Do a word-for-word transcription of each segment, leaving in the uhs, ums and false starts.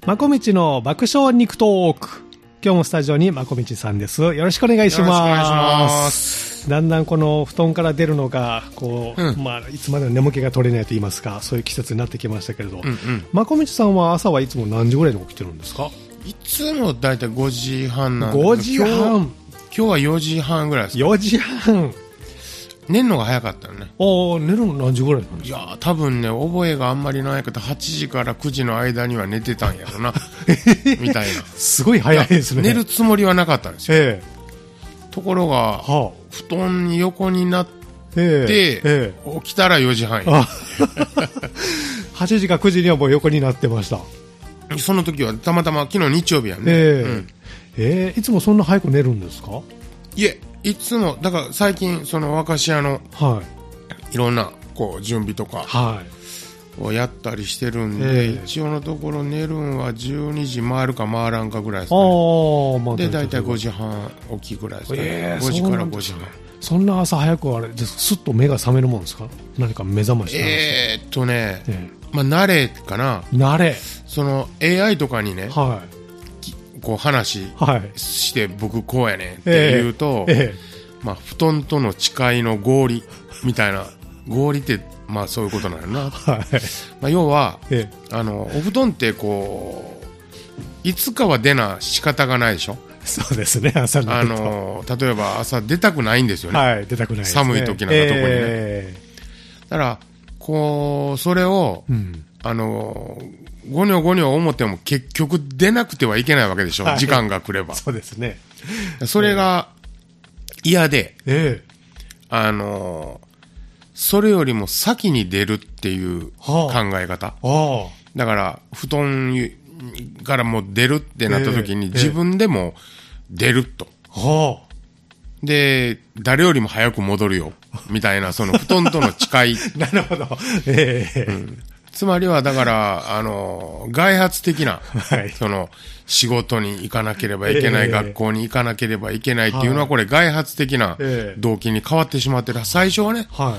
まこみちの爆笑肉トーク。今日もスタジオにまこみちさんです。よろしくお願いします。よろしくお願いします。だんだんこの布団から出るのがこう、うん、まあ、いつまでも眠気が取れないと言いますか、そういう季節になってきましたけれど、うんうん、まこみちさんは朝はいつも何時ぐらいに起きてるんですか？ いつもだいたいごじはんなんで、 ごじはん。 今日、今日はよじはんぐらいですか。 よじはん。 寝るのが早かったよね。 ああ、寝るの何時ぐらいなんですか？ いや多分ね、覚えがあんまりないけどはちじからくじの間には寝てたんやろなみたいな。 すごい早いですね。 寝るつもりはなかったんですよ、ええ、ところが、はあ、布団に横になって、ええええ、起きたらよじはんや。 はちじかくじにはもう横になってました。 その時はたまたま昨日日曜日やね、 ええうんええ、いつもそんな早く寝るんですか？ いえ、いつもだから最近その若し屋の、はい、いろんなこう準備とかをやったりしてるんで、はい、一応のところ寝るんはじゅうにじ回るか回らんかぐらいですかね。あ、まあ、でだいたいごじはん起きぐらいですかね、えー、ごじからごじはん。 そんな朝早くあれですっと目が覚めるもんですか？何か目覚ましなんですか？ えーっとね、えーまあ、慣れかな。 慣れ。 その エーアイ とかにね、はい、こう話して、はい、僕こうやねんって言うと、えーえーまあ、布団との誓いの合理みたいな、合理ってまあそういうことなんやな、はいまあ、要は、えー、あのお布団ってこういつかは出な仕方がないでしょ。 そうですね、朝になると、 あの例えば朝出たくないんですよね、 はい、出たくないですね、 寒い時なんか特にね、えー、だからこうそれを、うん、あのゴニョゴニョ思っても結局出なくてはいけないわけでしょ、はい、時間が来れば。 そうですね。 それが嫌で、 えー、 あのそれよりも先に出るっていう考え方、はあ、だから布団からもう出るってなった時に、えー、自分でも出ると、はあ、で誰よりも早く戻るよみたいな、その布団との誓いなるほど、えーうんつまりはだからあの外発的な、はい、その仕事に行かなければいけない、えー、学校に行かなければいけないっていうのは、これ外発的な動機に変わってしまってる。最初はね、はい、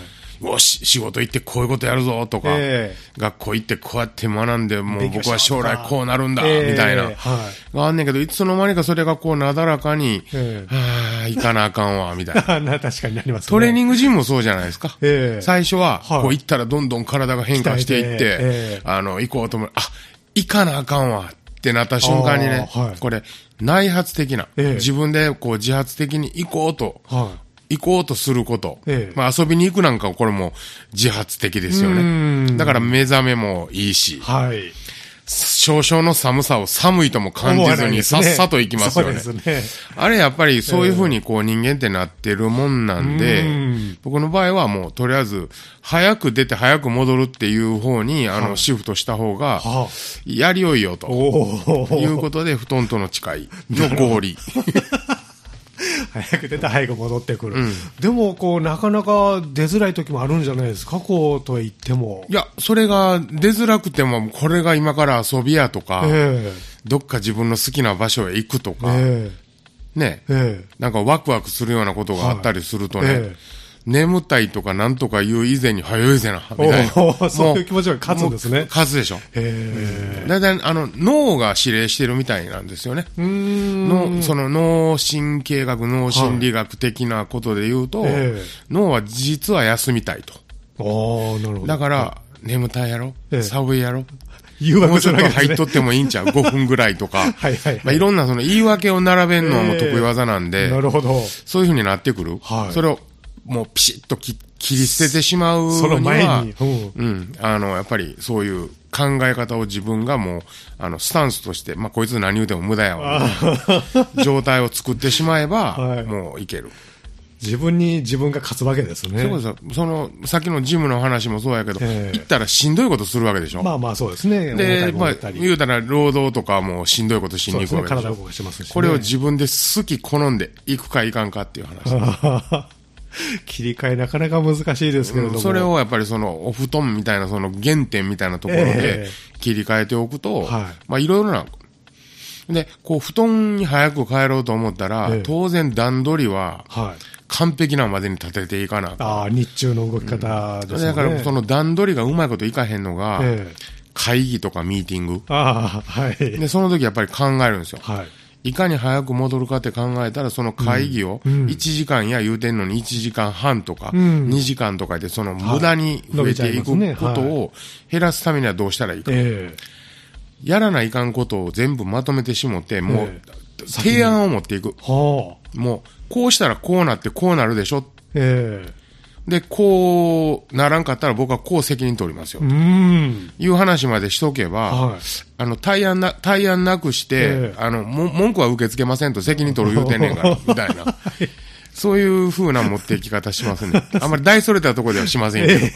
よし仕事行ってこういうことやるぞとか、えー、学校行ってこうやって学んでもう僕は将来こうなるんだ、えー、みたいな、はい、があんねんけど、いつの間にかそれがこうなだらかに、えー、はあ行かなあかんわみたいな確かになりますね。 トレーニングジムもそうじゃないですか、えー、最初はこう行ったらどんどん体が変化していって、えー、あの行こうと思う、あ行かなあかんわってなった瞬間にね、はい、これ内発的な、えー、自分でこう自発的に行こうと、はい行こうとすること、ええまあ、遊びに行くなんかこれも自発的ですよね。だから目覚めもいいし、はい、少々の寒さを寒いとも感じずにさっさと行きますよね。そうですね。あれやっぱりそういう風にこう人間ってなってるもんなんで、えー、僕の場合はもうとりあえず早く出て早く戻るっていう方にあのシフトした方がやりよいよということで、布団との誓いの合理。 早く出て早く戻ってくる、うん、でもこうなかなか出づらい時もあるんじゃないですか、こうと言っても。 いやそれが出づらくてもこれが今から遊びやとか、えー、どっか自分の好きな場所へ行くとか、えー、ね、えー、なんかワクワクするようなことがあったりするとね、はいえー眠たいとかなんとか言う以前に早いぜなみたいな、 そういう気持ちが勝つんですね。 勝つでしょ。へー、だいたいあの脳が指令してるみたいなんですよね。うーんのその脳神経学脳心理学的なことで言うと、はい、脳は実は休みたいと。 ああなるほど。 だから、はい、眠たいやろ、寒いやろ、 誘惑もうちょっと入っとってもいいんちゃうごふんぐらいとかはいはい、はいまあ、いろんなその言い訳を並べるのはもう得意技なんで、 なるほど、 そういう風になってくる、はい、それをもうピシッと切り捨ててしまうには、その前に、うん、あのやっぱりそういう考え方を自分がもうあのスタンスとして、まあこいつ何言うても無駄やわ状態を作ってしまえば、はい、もういける。 自分に自分が勝つわけですね。 そうです。そのさっきのジムの話もそうやけど、行ったらしんどいことするわけでしょ。 まあまあそうですね。 で、まあ言うたら労働とかもしんどいことしに行くわけでしょ。 体を動かしますしね。 これを自分で好き好んで行くか行かんかっていう話。 切り替えなかなか難しいですけれども、うん、 それをやっぱりそのお布団みたいなその原点みたいなところで切り替えておくと、えー、はい、まあいろいろなでこう布団に早く帰ろうと思ったら、えー、当然段取りは完璧なまでに立てていかなあかん。 ああ日中の動き方ですね、 うん、だからその段取りがうまいこといかへんのが、えー会議とかミーティング。 ああ、はい。 で、その時やっぱり考えるんですよ。 はい。 いかに早く戻るかって考えたら、その会議をいちじかんや言うてんのにいちじかんはんとかにじかんとかでその無駄に増えていくことを減らすためにはどうしたらいいか。やらないかんことを全部まとめてしもって、もう提案を持っていく。もうこうしたらこうなってこうなるでしょ。で、こうならんかったら僕はこう責任取りますよ。いう話までしとけば、あの、対案な、対案なくして、あの、も、文句は受け付けませんと責任取る言うてんねんから、みたいな。そういう風な持っていき方しますね。あんまり大それたところではしませんけど。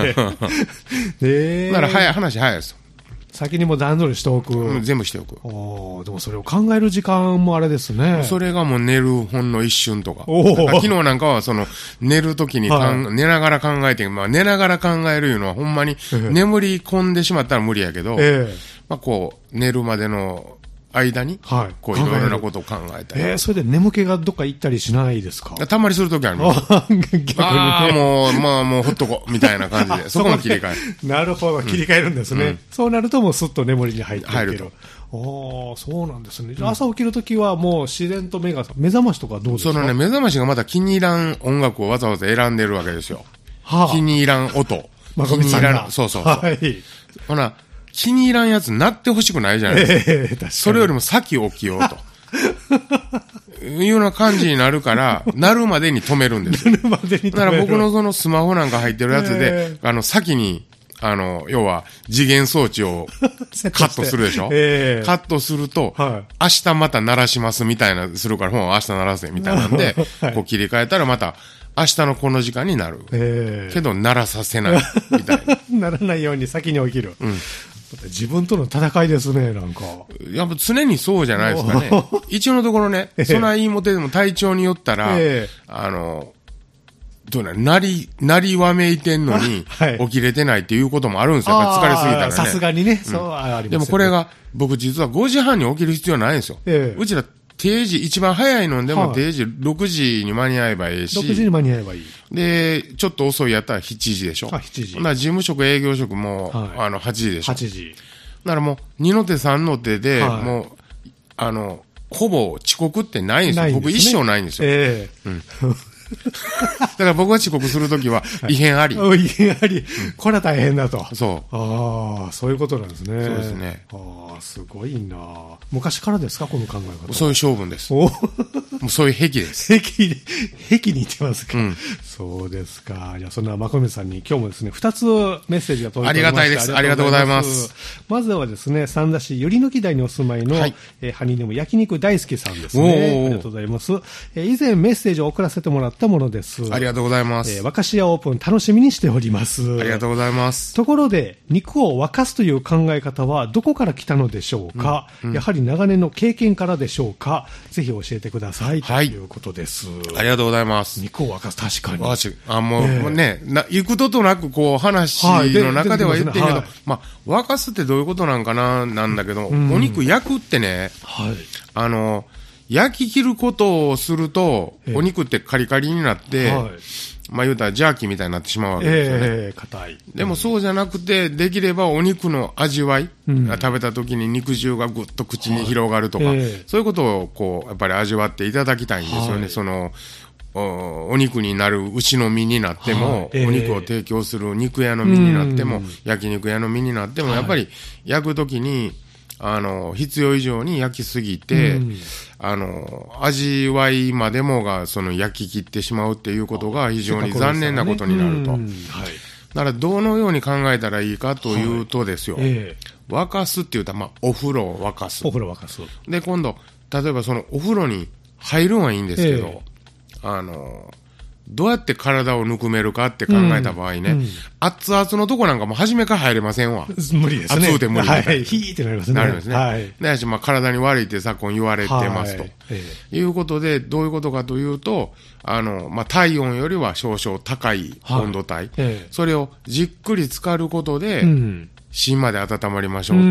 えー、なら早い、話早いですよ。 先にも段取りしておく。 うん、全部しておく。 おでもそれを考える時間もあれですね。 それがもう寝るほんの一瞬とか。昨日なんかはその寝るときに、はい、寝ながら考えて、まあ寝ながら考えるいうのはほんまに眠り込んでしまったら無理やけど、えー、まあこう寝るまでの間に、はい、こういろいろなことを考えたり。 えー、それで眠気がどっか行ったりしないですか？ たまにするときあります。逆にね、ああ、もう、まあもうほっとこう、みたいな感じで、そこも切り替える。 なるほど、切り替えるんですね。うん、そうなるともうスッと眠りに入っていける。入ると。ああ、そうなんですね。うん、朝起きるときはもう自然と目が、目覚ましとかどうですか？ そのね、目覚ましがまた気に入らん音楽をわざわざ選んでるわけですよ。はあ、気に入らん音。 まこみさんが。 気に入らん、そうそうそう。はい。ほな、気に入らんやつなってほしくないじゃないですか。えー、確かにそれよりも先起きようと。いうような感じになるから、なるまでに止めるんですよ。なるまでに止める。だから僕のそのスマホなんか入ってるやつで、えー、あの、先に、あの、要は、次元装置をカットするでしょ、えー、カットすると、はい、明日また鳴らしますみたいな、するから、もう明日鳴らせみたいなんで、はい、こう切り替えたらまた、明日のこの時間になる。えー、けど、鳴らさせない。みたいな。ならないように先に起きる。うん。自分との戦いですね、なんか。 やっぱ常にそうじゃないですかね。一応のところね、えー、そないいもてでも体調によったら、えー、あの、どうな、なり、なりわめいてんのに、起きれてないっていうこともあるんですよ。やっぱ疲れすぎたらね。 さすがにね、うん、そうあります、ね。 でもこれが、僕実はごじはんに起きる必要ないんですよ。えー、うちら、定時、一番早いのでも定時ろくじに間に合えばいいし。 ろくじに間に合えばいい。 で、ちょっと遅いやったらしちじでしょ。 あ、しちじ。 だから事務職、営業職も、はい、あの、はちじでしょ。 はちじ。 だからもう、にの手さんの手で、はい、もう、あの、ほぼ遅刻ってないんですよ。ないんですね、僕一生ないんですよ。ええー。うん。だから僕が遅刻するときは、異変あり。 はい、異変あり。うん、これは大変だと。 そう。 ああ、そういうことなんですね。 そうですね。 ああ、すごいな。昔からですか、この考え方。 そういう性分です。おもうそういう癖です。 癖、癖に似てますか、うん、そうですか。じゃあ、そんなまこみさんに今日もですね、二つメッセージが届いておりまして。 ありがたいです。ありがとうございます。 まずはですね、三田市寄り抜き台にお住まいの、はい、えー、ハニーネーム焼肉大好きさんですね。ありがとうございます。えー、以前メッセージを送らせてもらったものです。 ありがとうございます。 えー、若潮オープン楽しみにしております。 ありがとうございます。 ところで、肉を沸かすという考え方はどこから来たのでしょうか、うんうん、やはり長年の経験からでしょうか、ぜひ教えてください、はい、ということです。 ありがとうございます。 肉を沸かす、確かに。 あ、もう、えー、もうね、な、行くことなくこう話の中では言ってるけど、はい、まあ、沸かすってどういうことなんかな、なんだけど、うん、お肉焼くってね、はい、あの、焼き切ることをすると、お肉ってカリカリになって、はい、まあ言うたらジャーキーみたいになってしまうわけですよね。えー、硬い。でもそうじゃなくて、できればお肉の味わい、うん、食べた時に肉汁がぐっと口に広がるとか、はい、えー、そういうことをこう、やっぱり味わっていただきたいんですよね。はい、そのお、お肉になる牛の身になっても、はい、えー、お肉を提供する肉屋の身になっても、焼肉屋の身になっても、やっぱり焼く時に、あの、必要以上に焼きすぎて、うん、あの、味わいまでもが、その焼き切ってしまうっていうことが非常に残念なことになると。はい。だから、どのように考えたらいいかというとですよ。はい、えー、沸かすって言うと、まあ、お風呂を沸かす。 お風呂沸かす。 で、今度、例えばそのお風呂に入るんはいいんですけど、えー、あの、どうやって体をぬくめるかって考えた場合ね、うんうん、熱々のとこなんかも初めから入れませんわ。 無理ですね。 熱うて無理みたいな。 はい、ヒーってなりますね。 なりますね。はい。で、まあ、体に悪いって昨今言われてますと。はい、ええ、いうことで、どういうことかというと、あの、まあ、体温よりは少々高い温度帯、はい、ええ、それをじっくり浸かることで、うん、芯まで温まりましょう、うん、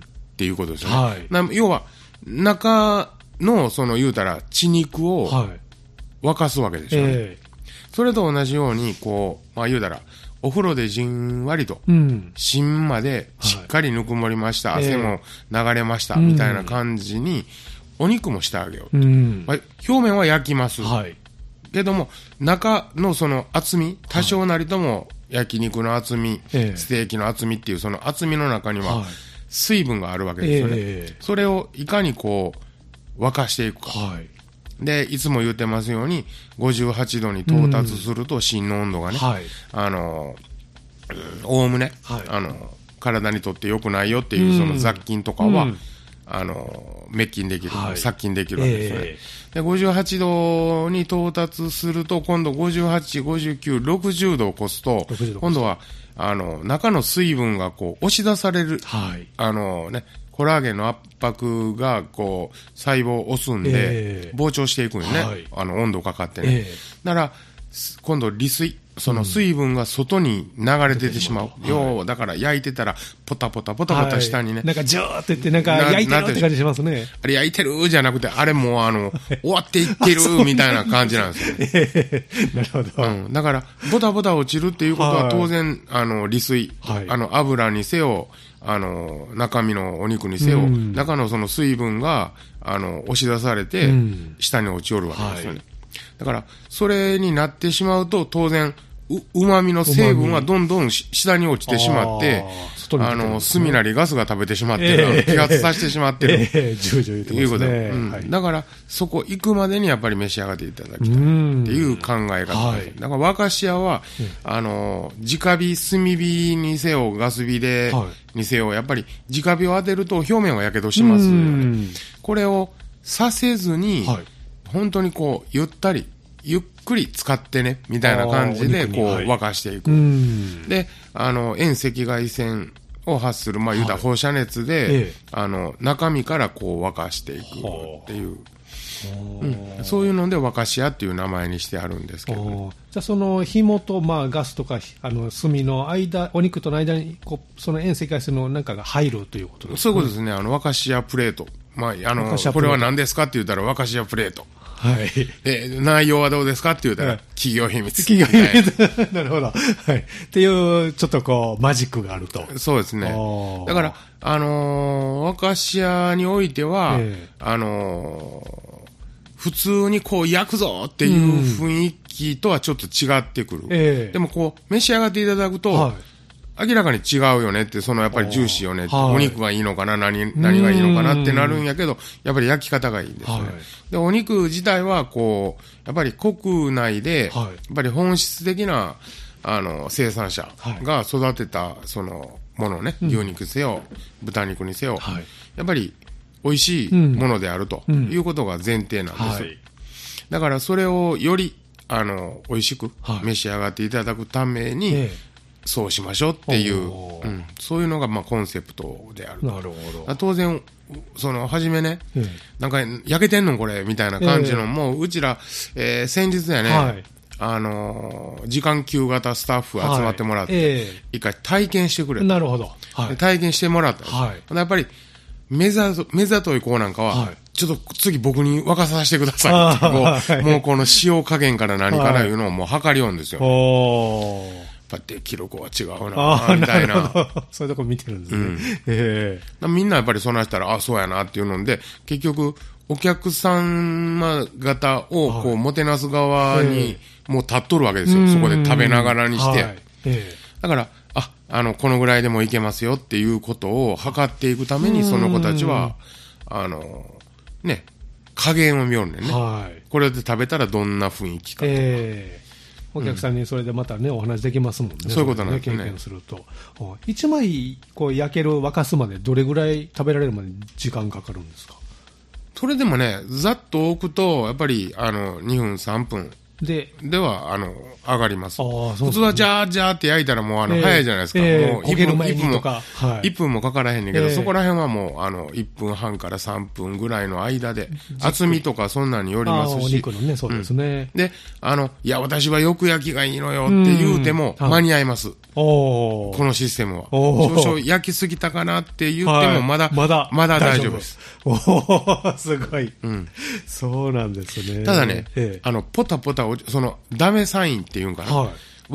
っていうことですよね。はい、な要は、中の、その言うたら、血肉を沸かすわけでしょうね。はい、ええ、それと同じように、こう、まあ言うたら、 お風呂でじんわりと、うん、芯までしっかりぬくもりました、はい、汗も流れました、えー、みたいな感じに、お肉もしてあげようと。うん、まあ、表面は焼きます。はい、けども、中のその厚み、多少なりとも焼肉の厚み、はい、ステーキの厚みっていうその厚みの中には水分があるわけですよね。えー、それをいかにこう、沸かしていくか。はい、で、いつも言ってますように、ごじゅうはちどに到達すると芯の温度がね、うん、はい、あの、おおむね、はい、あの、体にとって良くないよっていうその雑菌とかは、うん、あの、滅菌できる、はい、殺菌できるわけですね。えー、で、ごじゅうはちどに到達すると、今度ごじゅうはち、ごじゅうきゅう、ろくじゅうどを超すと、今度は、あの、中の水分がこう、押し出される、はい、あのね、コラーゲンの圧迫が、こう、細胞を押すんで、えー、膨張していくんよね。はい、あの、温度かかってね。えー、だから、今度、利水。その水分が外に流れ出てしまう。うん、要、だから焼いてたら、ポタポタポタポタ下にね。はい、 なんか、ジューって言って、なんか、焼いてるって感じしますね。 あれ、焼いてるじゃなくて、あれもう、あの、終わっていってるみたいな感じなんですよね。えー、なるほど。うん。だから、ボタボタ落ちるっていうことは、当然、はい、あの、利水。はい、あの、油にせよ、あの、中身のお肉にせよ、うん、中のその水分が、あの、押し出されて、うん、下に落ちおるわけですよね。はい、だから、それになってしまうと、当然、う、旨味の成分はどんどん下に落ちてしまって、あ, あの、炭なりガスが食べてしまってる、えー、揮発させてしまってる。えー、ジュージュー言ってますね。いうこと、うん、はい、だから、そこ行くまでにやっぱり召し上がっていただきたいっていう考え方、はい、だから、和菓子屋は、うん、あの、直火、炭火にせよ、ガス火で、にせよ、やっぱり直火を当てると表面はやけどしますよね。これをさせずに、はい、本当にこう、ゆったり、ゆっくり使ってね、みたいな感じで、こう、沸かしていく。で、あの、遠赤外線を発する、まあ、言うたら放射熱で、はい、あの、中身からこう、沸かしていくっていう。うん、そういうので、沸かし屋っていう名前にしてあるんですけど、ね。 じゃあ、その、紐と、まあ、ガスとか、あの、炭の間、お肉との間に、こう、その遠赤外線のなんかが入るということですか？ そういうことですね。あの、沸かし屋プレート。まあ、あの、これは何ですかって言ったら、沸かし屋プレート。はい。え、内容はどうですかって言うたら、はい、企業秘密。 企業秘密。なるほど。はい。っていう、ちょっとこう、マジックがあると。 そうですね。だから、あのー、和菓子屋においては、えー、あのー、普通にこう、焼くぞっていう雰囲気とはちょっと違ってくる。えー、でもこう、召し上がっていただくと、はい、明らかに違うよねって、そのやっぱりジューシーよねって、はい、お肉がいいのかな、何、何がいいのかなってなるんやけど、やっぱり焼き方がいいんですよね。はい、で、お肉自体はこう、やっぱり国内で、はい、やっぱり本質的な、あの、生産者が育てた、その、ものね、牛肉せよ、うん、豚肉にせよ、はい、やっぱり美味しいものであるということが前提なんです。うんはい、だからそれをより、あの、美味しく召し上がっていただくために、はい、そうしましょうっていう、うん、そういうのがまあコンセプトである。なるほど。当然、その、はじめね、えー、なんか、焼けてんのこれみたいな感じの、えー、もう、うちら、えー、先日やね、はい、あのー、時間給型スタッフ集まってもらって、はいえー、一回体験してくれた。 なるほど。 はい、体験してもらった。はい、やっぱり、目ざと、目ざとい子なんかは、はい、ちょっと次僕に沸かさせてくださいってこう、はい、もうこの塩加減から何からいうのをもう測りようんですよ。おー。やっぱできる子は違うなみたいな。 そういうとこ見てるんですね。うんえー、みんなやっぱりそんなしたら、あ、そうやなっていうので、結局、お客様方をこう、もてなす側にもう立っとるわけですよ。そこで食べながらにして。はいえー、だから、あ、あの、このぐらいでもいけますよっていうことを測っていくために、その子たちは、あの、ね、加減を見よるんだよね。はい、これで食べたらどんな雰囲気かとか。えーお客さんにそれでまたね、うん、お話できますもんね。 そういうことなんですね。 経験すると。一枚、こう、焼ける、沸かすまで、どれぐらい食べられるまで時間かかるんですか？ それでもね、ざっと置くと、やっぱり、あの、にふん、さんぷん。で、では、あの、上がります。あそうですね、普通はジャージャーって焼いたらもう、あの、えー、早いじゃないですか。えー、もういっぷん、いっぷんも、はい、いっぷんもかからへんねんけど、えー、そこら辺はもう、あの、いっぷんはんからさんぷんぐらいの間で、厚みとかそんなによりますし。 お肉のね、そうですね、 うん。で、あの、いや、私はよく焼きがいいのよって言うても、間に合います。おこのシステムは。少々焼きすぎたかなって言っても、まだ、はい、まだ、まだ大丈夫です。 おー、すごい。うん。そうなんですね。 ただね、ええ、あの、ポタポタ、その、ダメサインっていうんかな、はい、は、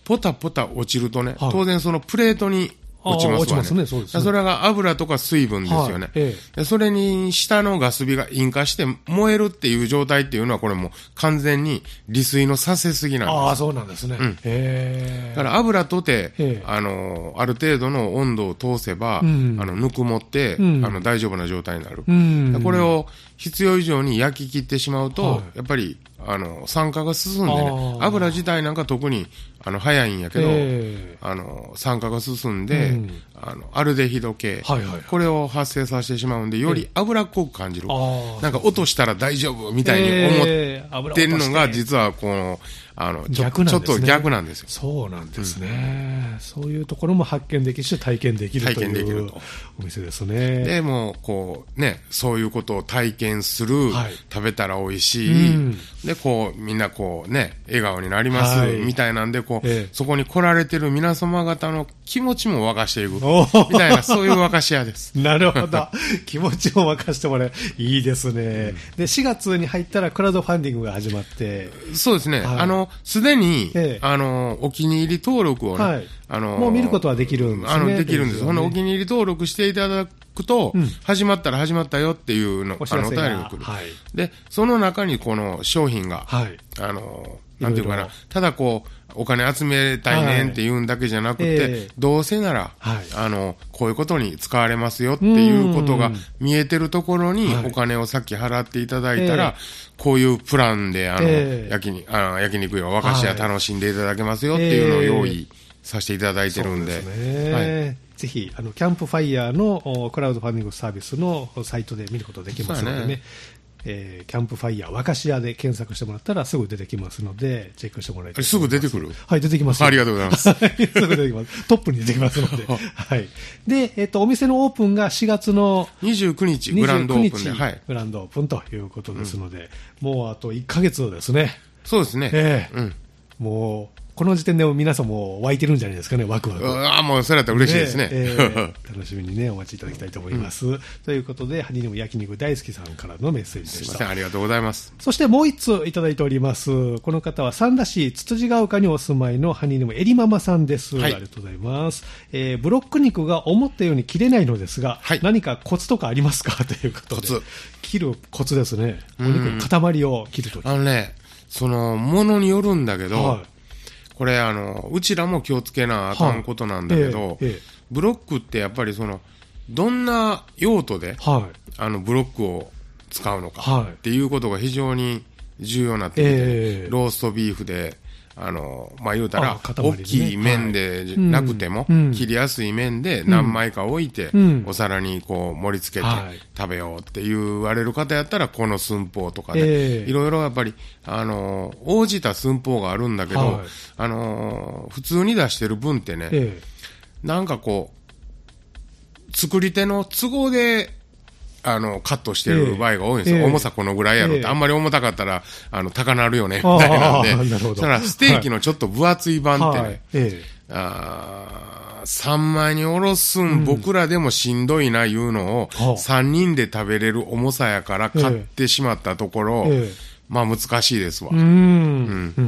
ポタポタ落ちるとね、はい、当然そのプレートに落ちますわね。落ちますね、そうですね。それが油とか水分ですよね。はいええ、でそれに下のガス火が引火して燃えるっていう状態っていうのはこれもう完全に利水のさせすぎなんです。 ああ、そうなんですね。うん、 へだから油とて、あの、ある程度の温度を通せば、うん、あの、ぬくもって、うん、あの、大丈夫な状態になる。うん、これを必要以上に焼き切ってしまうと、はい、やっぱり、あの、酸化が進んでね、油自体なんか特に、あの、早いんやけど、えー、あの、酸化が進んで、うん、あの、アルデヒド系、はいはいはい、これを発生させてしまうんで、より脂っこく感じる。えー、なんか落としたら大丈夫みたいに思ってるのが、実はこの、あの、逆なんですね、ちょっと逆なんですよ。 そうなんですね、うん。そういうところも発見できるし、体験できるというお店ですね。 でも、こう、ね、そういうことを体験する、はい、食べたら美味しい、うん、で、こう、みんなこうね、笑顔になります、はい、みたいなんで、こう、ええ、そこに来られてる皆様方の気持ちも沸かしていく、みたいな、そういう沸かし屋です。 なるほど。気持ちも沸かしてもらえ、いいですね、うん。で、しがつに入ったらクラウドファンディングが始まって。 そうですね。はい、あの、すでに、ええ、あの、お気に入り登録をね、はい、 あの、もう見ることはできるんですね。 あの、できるんです。そのお気に入り登録していただくと、うん、始まったら始まったよっていうの、あの、お便りが来る、はい。で、その中にこの商品が、はい、あの、なんていうかな、ただこう、お金集めたいねんって言うんだけじゃなくて、はいえー、どうせなら、はい、あの、こういうことに使われますよっていうことが見えてるところにお金をさっき払っていただいたら、はい、こういうプランで、あの、えー、焼肉、あの焼肉や和菓子屋楽しんでいただけますよっていうのを用意させていただいてるんで。 そうですね。はい、ぜひ、あの、キャンプファイヤーのクラウドファンディングサービスのサイトで見ることできますのでね。えー、キャンプファイヤー和菓子屋で検索してもらったらすぐ出てきますので、チェックしてもらいたいと思います。 すぐ出てくる？ はい、出てきます。 ありがとうございます。 すぐ出てきます。トップに出てきますので。はい。で、えっ、ー、と、お店のオープンがしがつのにじゅうくにち、グランドオープンで。 はい。グランドオープンということですので、うん、もうあといっかげつですね。 そうですね。 ええー。うん。もう、この時点で皆さんも湧いてるんじゃないですかね、ワクワク。 ああ、もうそれだったら嬉しいですね。 えー、楽しみにね、お待ちいただきたいと思います。うん、ということで、ハニヌム焼肉大好きさんからのメッセージでした。 すみません、ありがとうございます。 そしてもう一ついただいております。この方は三田市つつじが丘にお住まいのハニヌムエリママさんです。はい、ありがとうございます。えー、ブロック肉が思ったように切れないのですが、はい、何かコツとかありますかということで。コツ。切るコツですね。お肉の塊を切るとき。 あのね、その、ものによるんだけど、はい、これあの、うちらも気をつけなあかんことなんだけど、はいえええ、ブロックってやっぱりその、どんな用途で、はい、あの、ブロックを使うのかっていうことが非常に重要になってきて、え、ローストビーフで、あの、まあ、言うたら、大きい面でなくても、切りやすい面で何枚か置いて、お皿にこう盛り付けて食べようって言われる方やったら、この寸法とかね、いろいろやっぱり、あの、応じた寸法があるんだけど、あの、普通に出してる分ってね、なんかこう、作り手の都合で、あの、カットしてる場合が多いんですよ。えー、重さこのぐらいやろって、えー、あんまり重たかったら、あの、高なるよね、みたいなんで。なるほど。だから、ステーキのちょっと分厚い版ってね、はいえー、あさんまいにおろすん、うん、僕らでもしんどいないうのを、さんにんで食べれる重さやから買ってしまったところ、えー、まあ難しいですわ。うん、うん。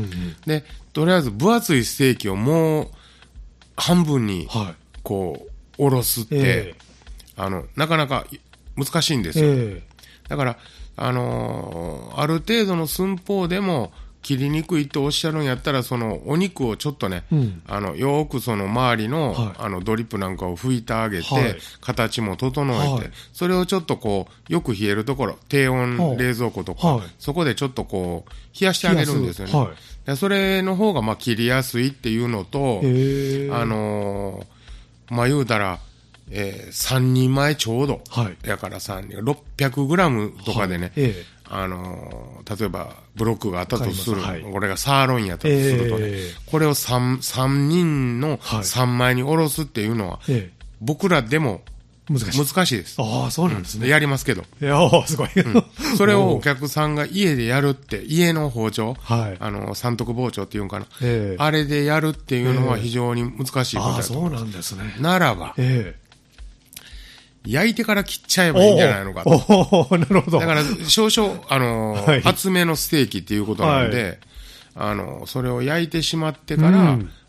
で、とりあえず分厚いステーキをもう半分に、こう、おろすって、えー、あの、なかなか、難しいんですよ。えー、だから、あのー、ある程度の寸法でも切りにくいとおっしゃるんやったら、そのお肉をちょっとね、うん、あの、よーくその周りの、はい、あの、ドリップなんかを拭いてあげて、はい、形も整えて、はい、それをちょっとこう、よく冷えるところ、低温冷蔵庫とか、はい、そこでちょっとこう、冷やしてあげるんですよね。はい、でそれの方が、まあ、切りやすいっていうのと、あのー、まあ、言うたら、えー、さんにんまえちょうど。はい。だからさんにん、ろっぴゃくグラムとかでね。はいええ、あのー、例えば、ブロックがあったとする。はい、これがサーロインやったとするとね。えー、これを3、三人のさんまいにおろすっていうのは、はい、僕らでも、難しい。難しいです。 ああ、そうなんですね。 うん、やりますけど。 いやー、すごい、うん。 それをお客さんが家でやるって、家の包丁、はい、あの、三徳包丁っていうんかな。えー、あれでやるっていうのは非常に難しいことだと思います。 ああ、そうなんですね。 ならば、えー焼いてから切っちゃえばいいんじゃないのかと。 おおなるほど。 だから、少々、あのーはい、厚めのステーキっていうことなんで、はい、あの、それを焼いてしまってから、うん、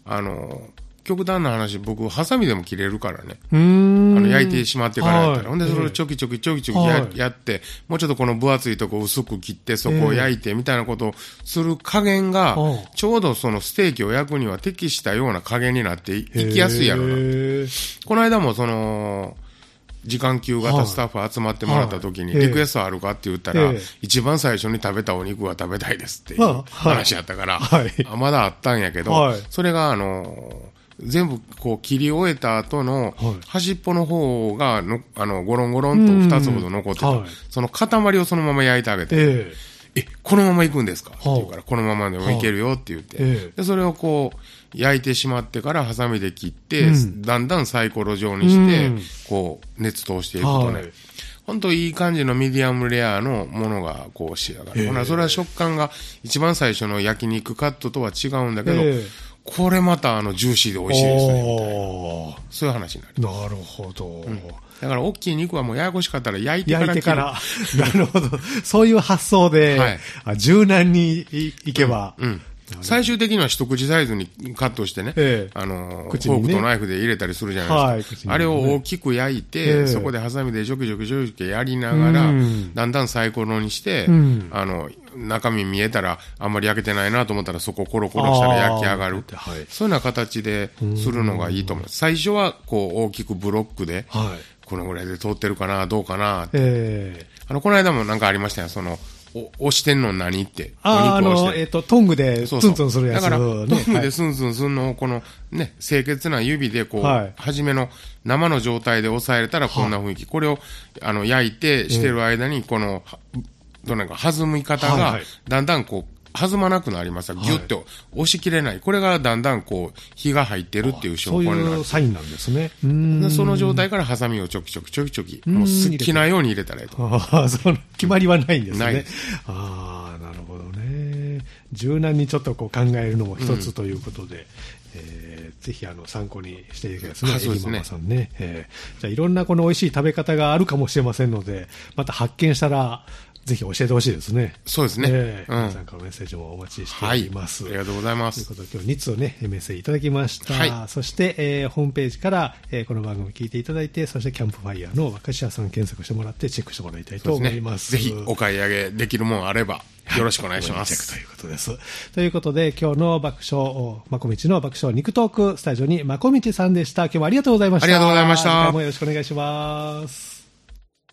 あの、極端な話、僕、ハサミでも切れるからね。うーんあの、焼いてしまってからやったら。はい、ほんで、それをちょきちょきちょきちょき や,、はい、やって、もうちょっとこの分厚いとこ薄く切って、そこを焼いて、みたいなことをする加減が、ちょうどそのステーキを焼くには適したような加減になっていきやすいやろな。この間もその、時間給型スタッフ集まってもらった時に、リクエストあるかって言ったら、一番最初に食べたお肉は食べたいですっていう話やったから、まだあったんやけど、それがあの、全部こう切り終えた後の端っぽの方がのあのゴロンゴロンと二つほど残ってた、その塊をそのまま焼いてあげて、え、このまま行くんですかって言うから、このままでもいけるよって言って、でそれをこう焼いてしまってからハサミで切って、だんだんサイコロ状にして、こう熱通していくとね、本当いい感じのミディアムレアのものがこう仕上がる。ほな、それは食感が一番最初の焼肉カットとは違うんだけど、これまたあのジューシーで美味しいですね。そういう話になる。 なるほど。うん、 だから大きい肉はもうややこしかったら焼いてから焼いてから。なるほど。そういう発想で、はい、柔軟にいけば。 うんうん最終的には一口サイズにカットしてね、ええ、あの、フォークとナイフで入れたりするじゃないですか。はい、あれを大きく焼いて、ええ、そこでハサミでジョキジョキジョキジョキやりながら、うん、だんだんサイコロにして、うん、あの、中身見えたらあんまり焼けてないなと思ったらそこコロコロしたら焼き上がる。はい、そういうような形でするのがいいと思います。最初はこう大きくブロックで、はい、このぐらいで通ってるかな、どうかなって、ええ。あの、この間もなんかありましたよ、その、お押してんの何って。 ああ、あの、えっ、ー、と、トングでツンツンするやつ。 そうそうだから、トングでツンツンするのを、このね、清潔な指でこう、はい、初めの生の状態で押さえれたらこんな雰囲気。はい、これを、あの、焼いてしてる間に、この、どうなんか弾み方が、だんだんこう、弾まなくなります。ギュッと押し切れない。これがだんだんこう、火が入ってるっていう証拠になる。 そういうサインなんですね。 でその状態からハサミをちょきちょきちょきちょき、もう好きなように入れたらいいと。 ああ、その決まりはないんですね。 ないです。 ああ、なるほどね。柔軟にちょっとこう考えるのも一つということで、うんえー、ぜひあの参考にしていきたいですね。 そうですね。 エリママさんね。えー、じゃあいろんなこの美味しい食べ方があるかもしれませんので、また発見したら、ぜひ教えてほしいですね。 そうですね。 えーうん、皆さんからのメッセージもお待ちしております。 はい。ありがとうございます。 ということで今日につをね、メッセージいただきました。はい。そして、えー、ホームページから、えー、この番組聞いていただいて、そしてキャンプファイヤーの若新さん検索してもらってチェックしてもらいたいと思います。 そうですね。ぜひお買い上げできるもんあれば、よろしくお願いします。 チェックということです。ということで、今日の爆笑、まこみちの爆笑肉トークスタジオにまこみちさんでした。今日もありがとうございました。 ありがとうございました。 今日もよろしくお願いします。